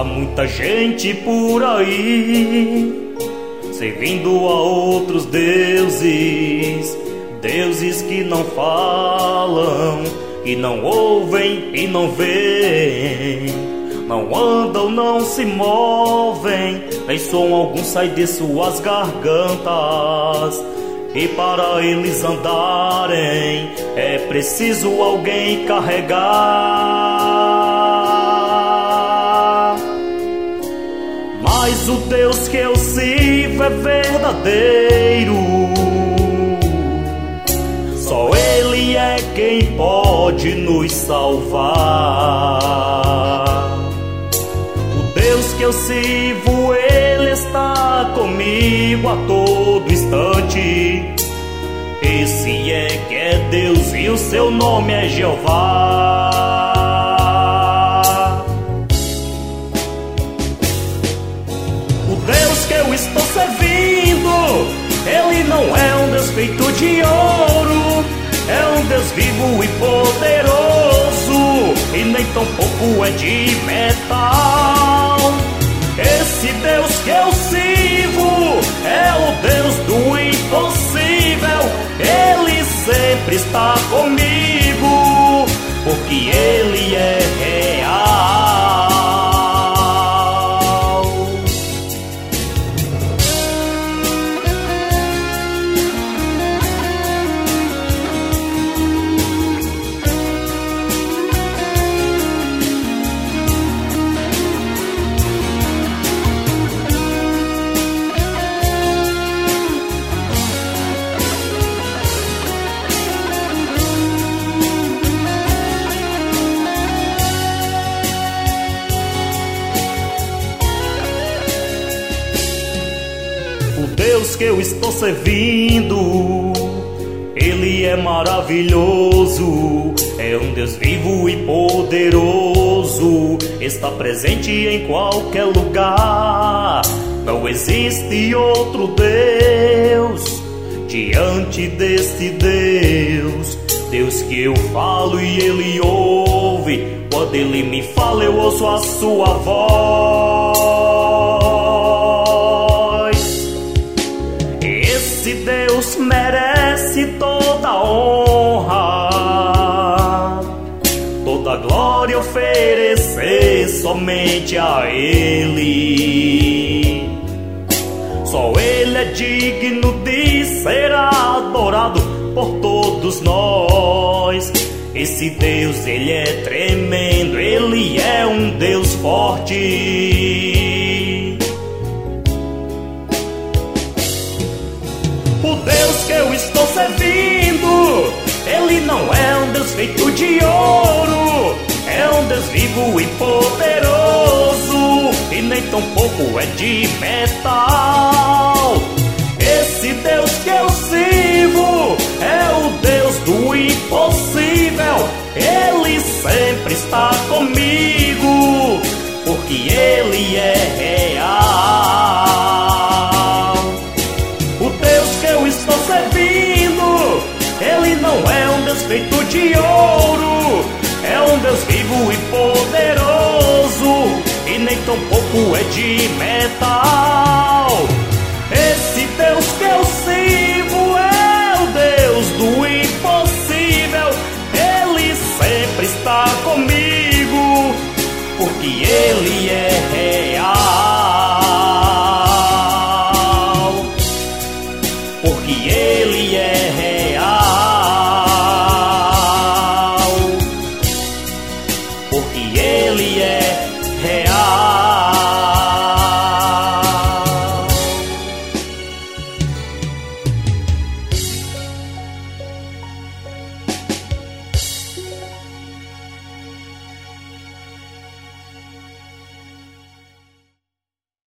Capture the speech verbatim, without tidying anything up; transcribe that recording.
muita gente por aí servindo a outros deuses, deuses que não falam, que não ouvem e não veem, não andam, não se movem, nem som algum sai de suas gargantas. E para eles andarem é preciso alguém carregar. Mas o Deus que eu sirvo é verdadeiro, só Ele é quem pode nos salvar. O Deus que eu sirvo, Ele está comigo a todo instante. Esse é que é Deus e o seu nome é Jeová. O Deus que eu estou servindo, Ele não é um Deus feito de ouro, é um Deus vivo e poderoso, e nem tampouco é de metal. Esse Deus que eu sirvo é o Deus do impossível. Ele sempre está comigo, porque Ele é real. O Deus que eu estou servindo, Ele é maravilhoso, é um Deus vivo e poderoso, está presente em qualquer lugar. Não existe outro Deus diante deste Deus. Deus que eu falo e Ele ouve, quando Ele me fala eu ouço a sua voz. Esse Deus merece toda a honra, toda a glória oferecer somente a Ele. Só Ele é digno de ser adorado por todos nós. Esse Deus, Ele é tremendo, Ele é um Deus forte. O Deus que eu estou servindo, Ele não é um Deus feito de ouro, é um Deus vivo e poderoso, e nem tampouco é de metal. Esse Deus que eu sirvo é o Deus do impossível. Ele sempre está comigo, porque Ele é real. O Deus que eu estou servindo, Ele não é um Deus feito de ouro, é um Deus vivo e poderoso, e nem tampouco é de metal. Esse Deus que eu sirvo é o Deus do impossível. Ele sempre está comigo, porque Ele é real. Porque Ele é real.